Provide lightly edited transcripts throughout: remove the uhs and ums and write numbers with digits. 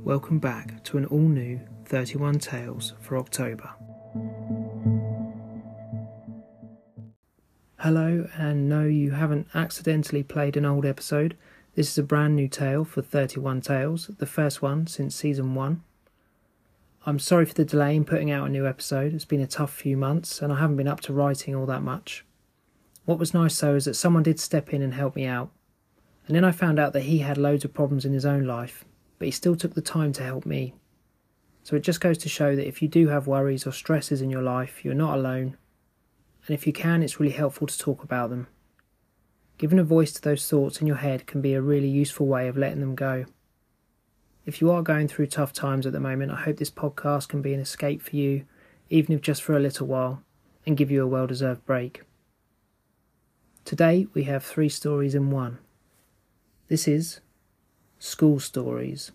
welcome back to an all-new 31 Tales for October. Hello, and no, you haven't accidentally played an old episode. This is a brand new tale for 31 Tales, the first one since Season 1. I'm sorry for the delay in putting out a new episode. It's been a tough few months, and I haven't been up to writing all that much. What was nice though is that someone did step in and help me out. And then I found out that he had loads of problems in his own life, but he still took the time to help me. So it just goes to show that if you do have worries or stresses in your life, you're not alone. And if you can, it's really helpful to talk about them. Giving a voice to those thoughts in your head can be a really useful way of letting them go. If you are going through tough times at the moment, I hope this podcast can be an escape for you, even if just for a little while, and give you a well-deserved break. Today we have 3 stories in one. This is School Stories.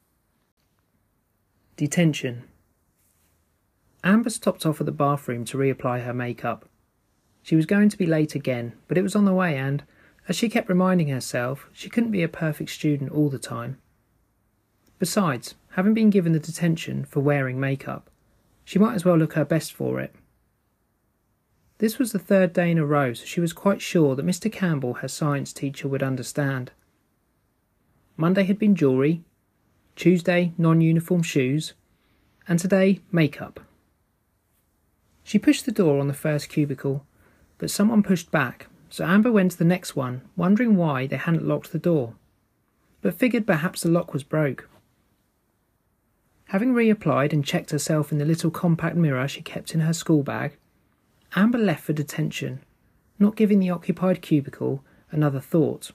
Detention. Amber stopped off at the bathroom to reapply her makeup. She was going to be late again, but it was on the way and, as she kept reminding herself, she couldn't be a perfect student all the time. Besides, having been given the detention for wearing makeup, she might as well look her best for it. This was the 3rd day in a row, so she was quite sure that Mr. Campbell, her science teacher, would understand. Monday had been jewellery, Tuesday non-uniform shoes, and today makeup. She pushed the door on the first cubicle, but someone pushed back, so Amber went to the next one, wondering why they hadn't locked the door, but figured perhaps the lock was broke. Having reapplied and checked herself in the little compact mirror she kept in her school bag, Amber left for detention, not giving the occupied cubicle another thought.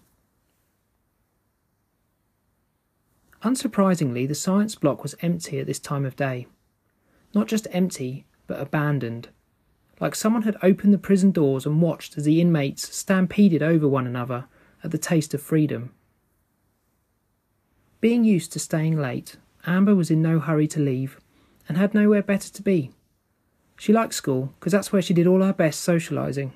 Unsurprisingly, the science block was empty at this time of day. Not just empty, but abandoned. Like someone had opened the prison doors and watched as the inmates stampeded over one another at the taste of freedom. Being used to staying late, Amber was in no hurry to leave and had nowhere better to be. She liked school because that's where she did all her best socialising.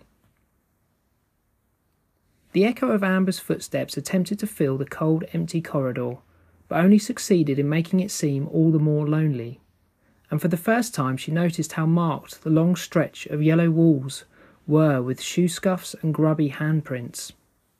The echo of Amber's footsteps attempted to fill the cold, empty corridor, but only succeeded in making it seem all the more lonely. And for the first time she noticed how marked the long stretch of yellow walls were with shoe scuffs and grubby handprints.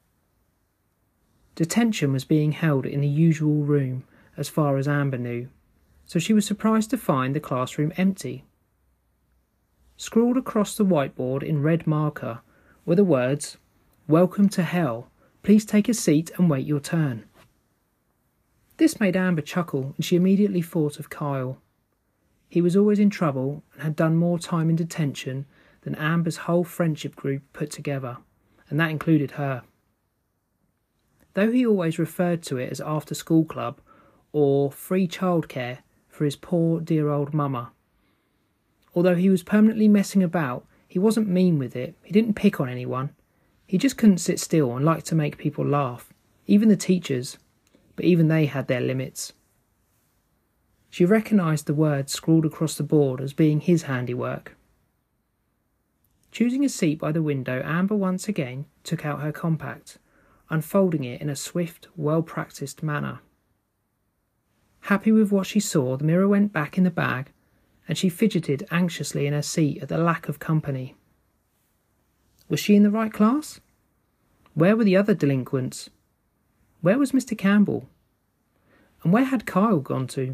Detention was being held in the usual room, as far as Amber knew, so she was surprised to find the classroom empty. Scrawled across the whiteboard in red marker were the words, "Welcome to hell. Please take a seat and wait your turn." This made Amber chuckle, and she immediately thought of Kyle. He was always in trouble and had done more time in detention than Amber's whole friendship group put together, and that included her. Though he always referred to it as after-school club or free childcare for his poor dear old mama. Although he was permanently messing about, he wasn't mean with it, he didn't pick on anyone. He just couldn't sit still and liked to make people laugh, even the teachers. But even they had their limits. She recognised the words scrawled across the board as being his handiwork. Choosing a seat by the window, Amber once again took out her compact, unfolding it in a swift, well-practised manner. Happy with what she saw, the mirror went back in the bag, and she fidgeted anxiously in her seat at the lack of company. Was she in the right class? Where were the other delinquents? Where was Mr. Campbell? And where had Kyle gone to?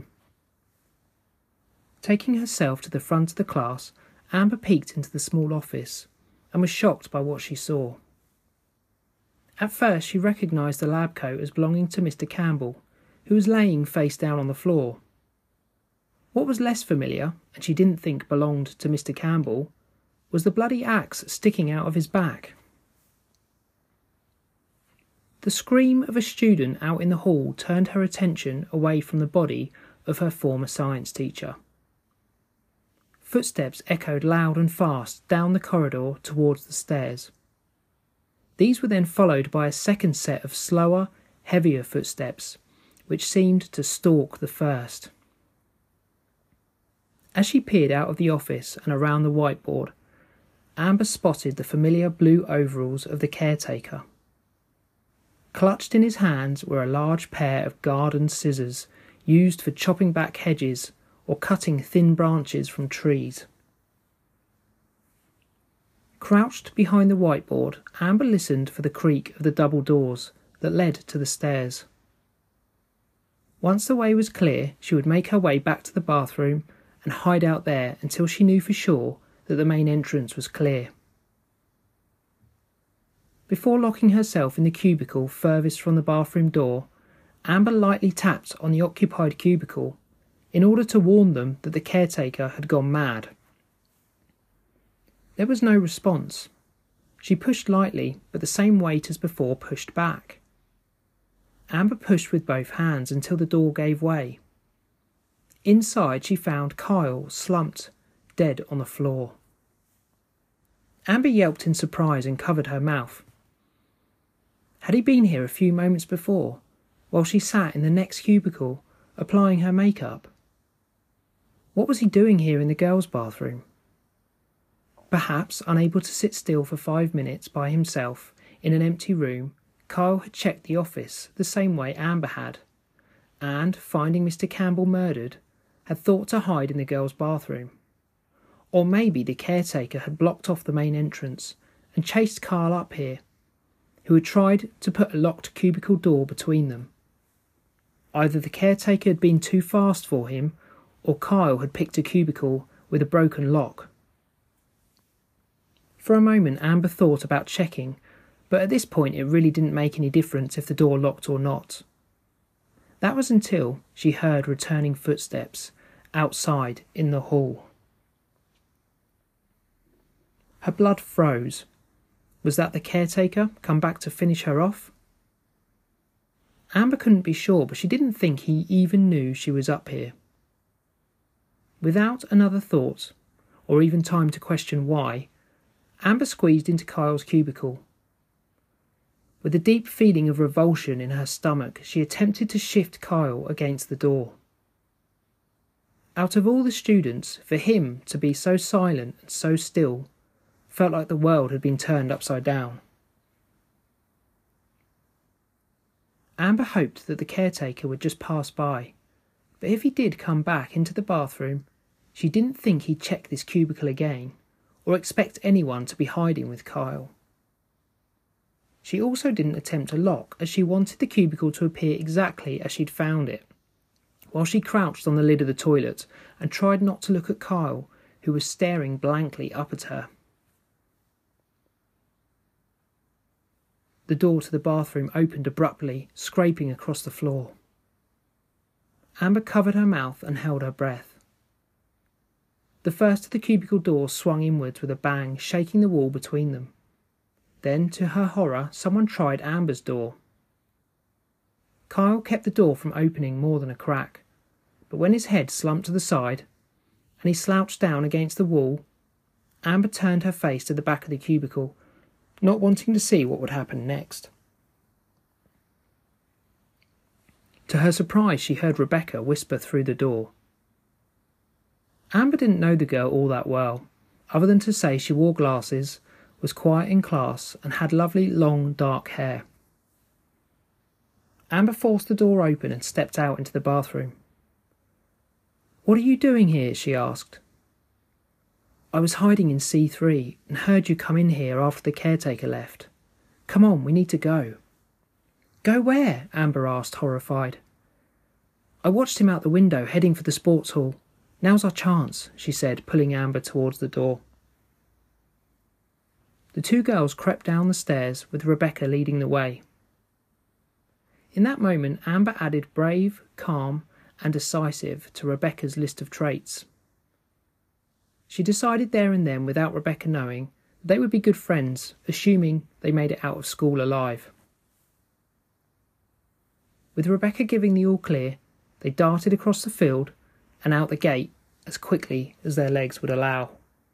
Taking herself to the front of the class, Amber peeked into the small office and was shocked by what she saw. At first she recognised the lab coat as belonging to Mr. Campbell, who was laying face down on the floor. What was less familiar, and she didn't think belonged to Mr. Campbell, was the bloody axe sticking out of his back. The scream of a student out in the hall turned her attention away from the body of her former science teacher. Footsteps echoed loud and fast down the corridor towards the stairs. These were then followed by a second set of slower, heavier footsteps, which seemed to stalk the first. As she peered out of the office and around the whiteboard, Amber spotted the familiar blue overalls of the caretaker. Clutched in his hands were a large pair of garden scissors used for chopping back hedges or cutting thin branches from trees. Crouched behind the whiteboard, Amber listened for the creak of the double doors that led to the stairs. Once the way was clear, she would make her way back to the bathroom and hide out there until she knew for sure that the main entrance was clear. Before locking herself in the cubicle furthest from the bathroom door, Amber lightly tapped on the occupied cubicle in order to warn them that the caretaker had gone mad. There was no response. She pushed lightly, but the same weight as before pushed back. Amber pushed with both hands until the door gave way. Inside she found Kyle slumped, dead on the floor. Amber yelped in surprise and covered her mouth. Had he been here a few moments before, while she sat in the next cubicle, applying her makeup? What was he doing here in the girls' bathroom? Perhaps, unable to sit still for 5 minutes by himself in an empty room, Kyle had checked the office the same way Amber had, and, finding Mr. Campbell murdered, had thought to hide in the girls' bathroom. Or maybe the caretaker had blocked off the main entrance and chased Kyle up here, who had tried to put a locked cubicle door between them. Either the caretaker had been too fast for him, or Kyle had picked a cubicle with a broken lock. For a moment Amber thought about checking, but at this point it really didn't make any difference if the door locked or not. That was until she heard returning footsteps outside in the hall. Her blood froze. Was that the caretaker come back to finish her off? Amber couldn't be sure, but she didn't think he even knew she was up here. Without another thought, or even time to question why, Amber squeezed into Kyle's cubicle. With a deep feeling of revulsion in her stomach, she attempted to shift Kyle against the door. Out of all the students, for him to be so silent and so still felt like the world had been turned upside down. Amber hoped that the caretaker would just pass by, but if he did come back into the bathroom, she didn't think he'd check this cubicle again, or expect anyone to be hiding with Kyle. She also didn't attempt a lock, as she wanted the cubicle to appear exactly as she'd found it, while she crouched on the lid of the toilet and tried not to look at Kyle, who was staring blankly up at her. The door to the bathroom opened abruptly, scraping across the floor. Amber covered her mouth and held her breath. The first of the cubicle doors swung inwards with a bang, shaking the wall between them. Then, to her horror, someone tried Amber's door. Kyle kept the door from opening more than a crack, but when his head slumped to the side and he slouched down against the wall, Amber turned her face to the back of the cubicle, not wanting to see what would happen next. To her surprise, she heard Rebecca whisper through the door. Amber didn't know the girl all that well, other than to say she wore glasses, was quiet in class, and had lovely long dark hair. Amber forced the door open and stepped out into the bathroom. "What are you doing here?" she asked. "I was hiding in C3 and heard you come in here after the caretaker left. Come on, we need to go." "Go where?" Amber asked, horrified. "I watched him out the window, heading for the sports hall. Now's our chance," she said, pulling Amber towards the door. The two girls crept down the stairs, with Rebecca leading the way. In that moment, Amber added brave, calm, and decisive to Rebecca's list of traits. She decided there and then, without Rebecca knowing, that they would be good friends, assuming they made it out of school alive. With Rebecca giving the all clear, they darted across the field and out the gate as quickly as their legs would allow.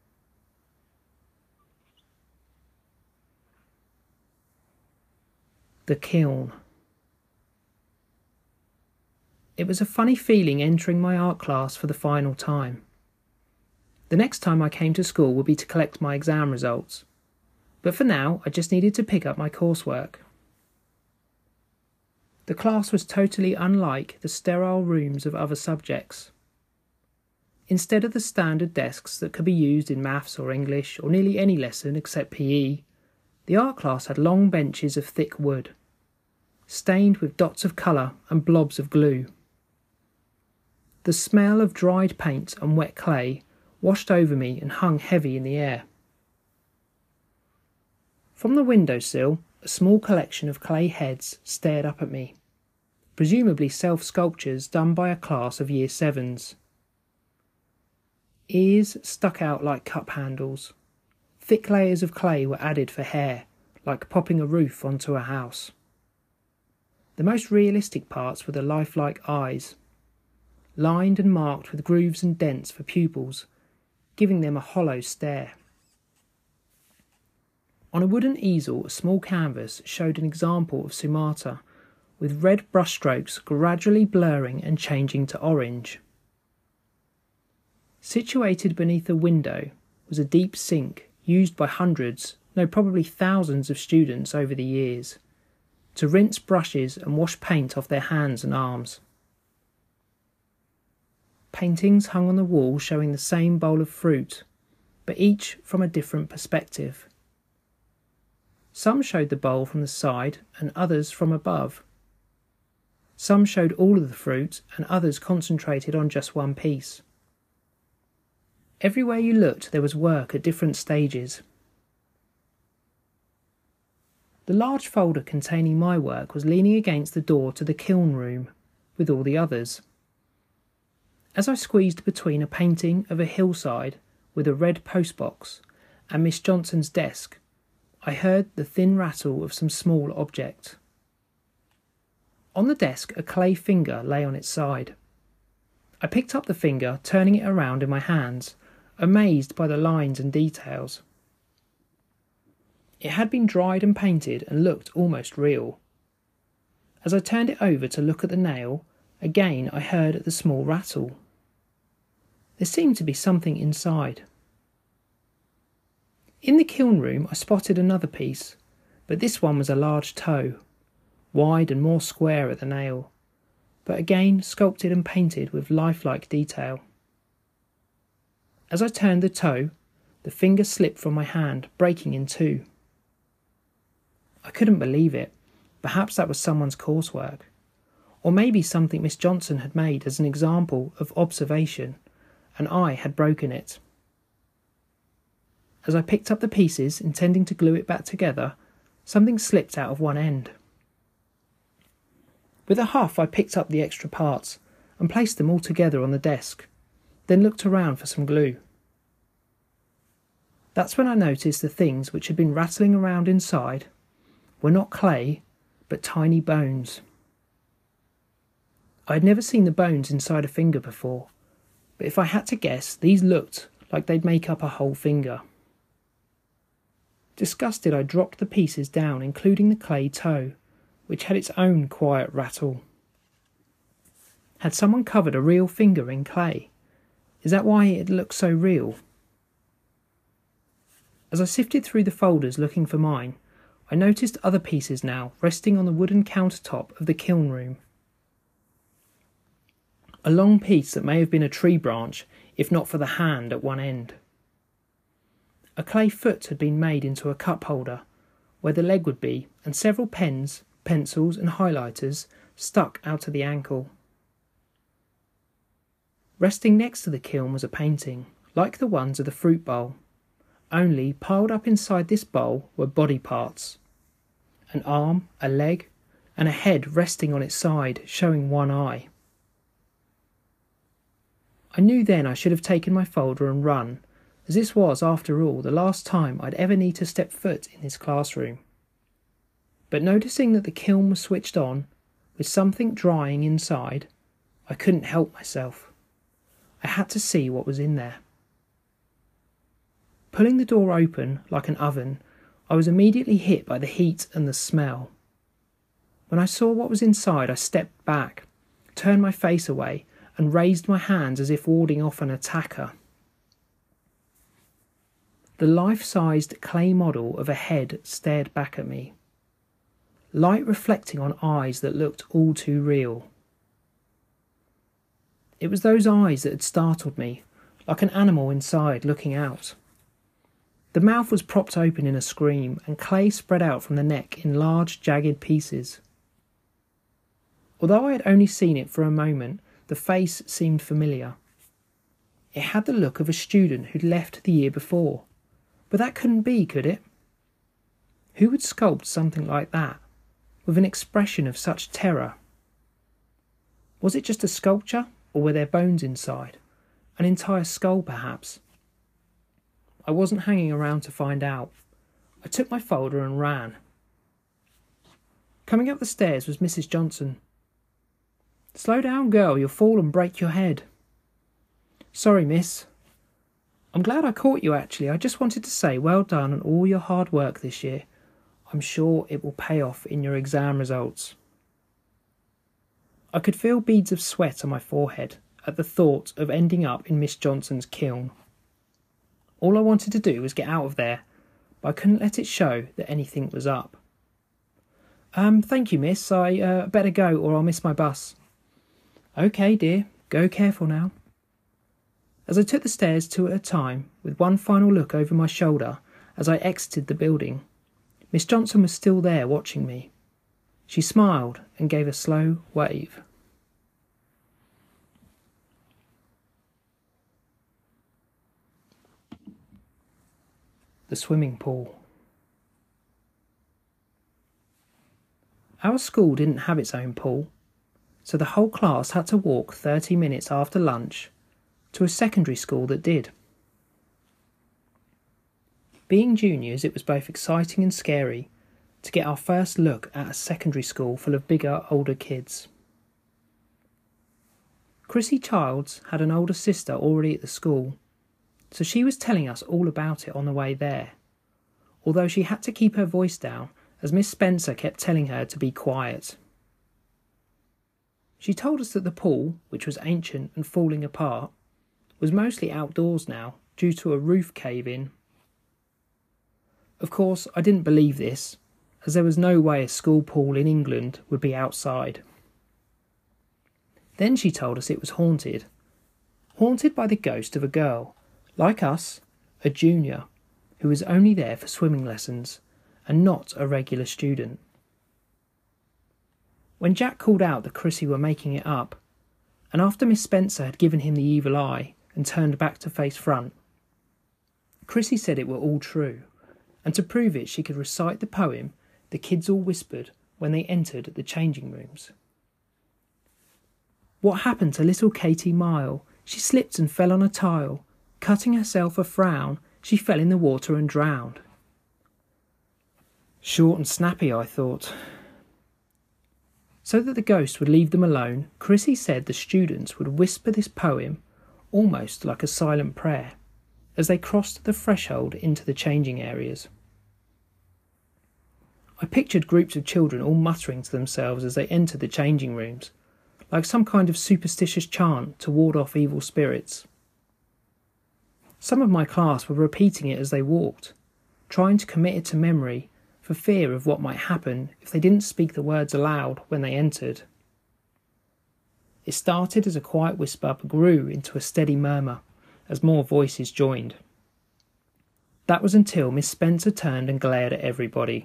The kiln. It was a funny feeling entering my art class for the final time. The next time I came to school would be to collect my exam results, but for now I just needed to pick up my coursework. The class was totally unlike the sterile rooms of other subjects. Instead of the standard desks that could be used in maths or English or nearly any lesson except PE, the art class had long benches of thick wood, stained with dots of colour and blobs of glue. The smell of dried paint and wet clay washed over me and hung heavy in the air. From the windowsill, a small collection of clay heads stared up at me, presumably self-sculptures done by a class of Year 7s. Ears stuck out like cup handles. Thick layers of clay were added for hair, like popping a roof onto a house. The most realistic parts were the lifelike eyes, lined and marked with grooves and dents for pupils, giving them a hollow stare. On a wooden easel, a small canvas showed an example of Sumatra, with red brushstrokes gradually blurring and changing to orange. Situated beneath a window was a deep sink used by hundreds, no, probably thousands of students over the years, to rinse brushes and wash paint off their hands and arms. Paintings hung on the wall showing the same bowl of fruit, but each from a different perspective. Some showed the bowl from the side and others from above. Some showed all of the fruit and others concentrated on just one piece. Everywhere you looked there was work at different stages. The large folder containing my work was leaning against the door to the kiln room, with all the others. As I squeezed between a painting of a hillside with a red postbox and Miss Johnson's desk, I heard the thin rattle of some small object. On the desk, a clay finger lay on its side. I picked up the finger, turning it around in my hands, amazed by the lines and details. It had been dried and painted and looked almost real. As I turned it over to look at the nail, again I heard the small rattle. There seemed to be something inside. In the kiln room I spotted another piece, but this one was a large toe, wide and more square at the nail, but again sculpted and painted with lifelike detail. As I turned the toe, the finger slipped from my hand, breaking in two. I couldn't believe it. Perhaps that was someone's coursework, or maybe something Miss Johnson had made as an example of observation, and I had broken it. As I picked up the pieces, intending to glue it back together, something slipped out of one end. With a huff I picked up the extra parts and placed them all together on the desk, then looked around for some glue. That's when I noticed the things which had been rattling around inside were not clay, but tiny bones. I had never seen the bones inside a finger before, but if I had to guess, these looked like they'd make up a whole finger. Disgusted, I dropped the pieces down, including the clay toe, which had its own quiet rattle. Had someone covered a real finger in clay? Is that why it looked so real? As I sifted through the folders looking for mine, I noticed other pieces now resting on the wooden countertop of the kiln room. A long piece that may have been a tree branch, if not for the hand at one end. A clay foot had been made into a cup holder, where the leg would be, and several pens, pencils and highlighters stuck out to the ankle. Resting next to the kiln was a painting, like the ones of the fruit bowl, only piled up inside this bowl were body parts. An arm, a leg, and a head resting on its side, showing one eye. I knew then I should have taken my folder and run, as this was, after all, the last time I'd ever need to step foot in his classroom. But noticing that the kiln was switched on, with something drying inside, I couldn't help myself. I had to see what was in there. Pulling the door open like an oven, I was immediately hit by the heat and the smell. When I saw what was inside, I stepped back, turned my face away, and raised my hands as if warding off an attacker. The life-sized clay model of a head stared back at me. light reflecting on eyes that looked all too real. It was those eyes that had startled me, like an animal inside looking out. The mouth was propped open in a scream, and clay spread out from the neck in large, jagged pieces. Although I had only seen it for a moment, the face seemed familiar. It had the look of a student who'd left the year before, but that couldn't be, could it? Who would sculpt something like that, with an expression of such terror? Was it just a sculpture, or were there bones inside? An entire skull, perhaps? I wasn't hanging around to find out. I took my folder and ran. Coming up the stairs was Mrs. Johnson. "Slow down, girl, you'll fall and break your head." "Sorry, miss." "I'm glad I caught you, actually. I just wanted to say well done on all your hard work this year. I'm sure it will pay off in your exam results." I could feel beads of sweat on my forehead at the thought of ending up in Miss Johnson's kiln. All I wanted to do was get out of there, but I couldn't let it show that anything was up. Thank you, miss. I better go or I'll miss my bus." "OK, dear. Go careful now." As I took the stairs 2 at a time, with one final look over my shoulder as I exited the building, Miss Johnson was still there watching me. She smiled and gave a slow wave. The swimming pool. Our school didn't have its own pool, so the whole class had to walk 30 minutes after lunch to a secondary school that did. Being juniors, it was both exciting and scary to get our first look at a secondary school full of bigger, older kids. Chrissy Childs had an older sister already at the school, so she was telling us all about it on the way there, although she had to keep her voice down as Miss Spencer kept telling her to be quiet. She told us that the pool, which was ancient and falling apart, was mostly outdoors now due to a roof cave-in. Of course, I didn't believe this, as there was no way a school pool in England would be outside. Then she told us it was haunted by the ghost of a girl, like us, a junior, who was only there for swimming lessons and not a regular student. When Jack called out that Chrissy were making it up, and after Miss Spencer had given him the evil eye and turned back to face front, Chrissy said it were all true, and to prove it she could recite the poem the kids all whispered when they entered the changing rooms. "What happened to little Katie Mile? She slipped and fell on a tile. Cutting herself a frown, she fell in the water and drowned." Short and snappy, I thought. So that the ghost would leave them alone, Chrissy said the students would whisper this poem almost like a silent prayer as they crossed the threshold into the changing areas. I pictured groups of children all muttering to themselves as they entered the changing rooms, like some kind of superstitious chant to ward off evil spirits. Some of my class were repeating it as they walked, trying to commit it to memory for fear of what might happen if they didn't speak the words aloud when they entered. It started as a quiet whisper but grew into a steady murmur as more voices joined. That was until Miss Spencer turned and glared at everybody.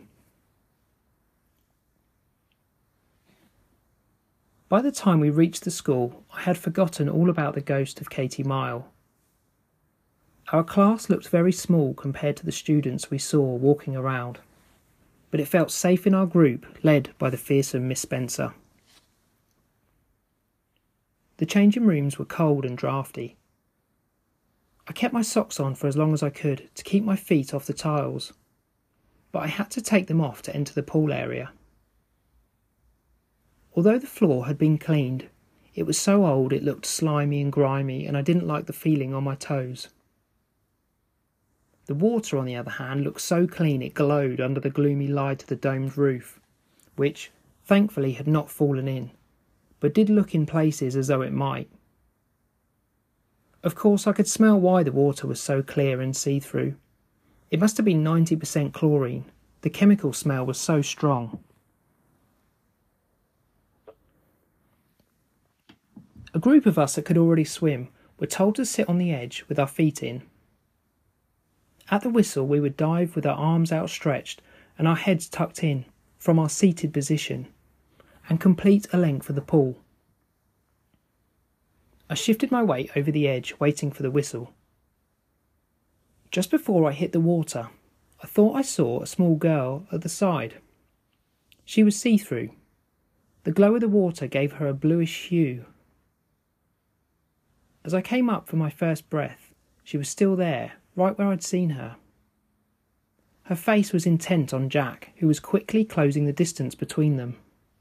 By the time we reached the school, I had forgotten all about the ghost of Katie Mile. Our class looked very small compared to the students we saw walking around, but it felt safe in our group led by the fearsome Miss Spencer. The changing rooms were cold and draughty. I kept my socks on for as long as I could to keep my feet off the tiles, but I had to take them off to enter the pool area. Although the floor had been cleaned, it was so old it looked slimy and grimy, and I didn't like the feeling on my toes. The water, on the other hand, looked so clean it glowed under the gloomy light of the domed roof, which, thankfully, had not fallen in, but did look in places as though it might. Of course, I could smell why the water was so clear and see-through. It must have been 90% chlorine. The chemical smell was so strong. A group of us that could already swim were told to sit on the edge with our feet in. At the whistle, we would dive with our arms outstretched and our heads tucked in from our seated position and complete a length of the pool. I shifted my weight over the edge, waiting for the whistle. Just before I hit the water, I thought I saw a small girl at the side. She was see-through. The glow of the water gave her a bluish hue. As I came up for my first breath, she was still there, right where I'd seen her. Her face was intent on Jack, who was quickly closing the distance between them.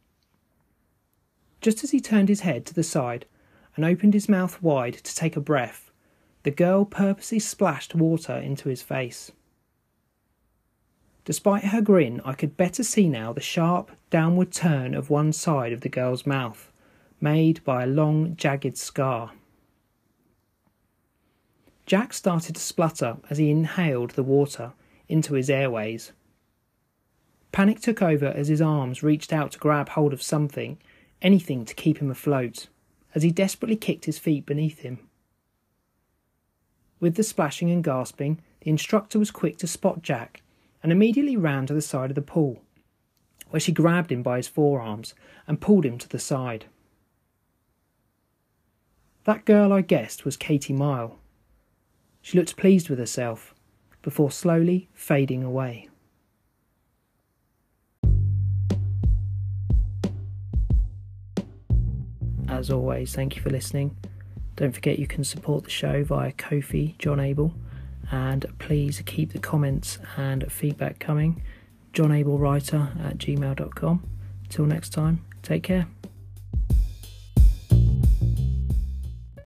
Just as he turned his head to the side and opened his mouth wide to take a breath, the girl purposely splashed water into his face. Despite her grin, I could better see now the sharp, downward turn of one side of the girl's mouth, made by a long, jagged scar. Jack started to splutter as he inhaled the water into his airways. Panic took over as his arms reached out to grab hold of something, anything to keep him afloat, as he desperately kicked his feet beneath him. With the splashing and gasping, the instructor was quick to spot Jack and immediately ran to the side of the pool, where she grabbed him by his forearms and pulled him to the side. That girl, I guessed, was Katie Mile. She looked pleased with herself, before slowly fading away. As always, thank you for listening. Don't forget you can support the show via Ko-fi, John Abel, and please keep the comments and feedback coming. JohnAbelWriter@gmail.com. Till next time, take care.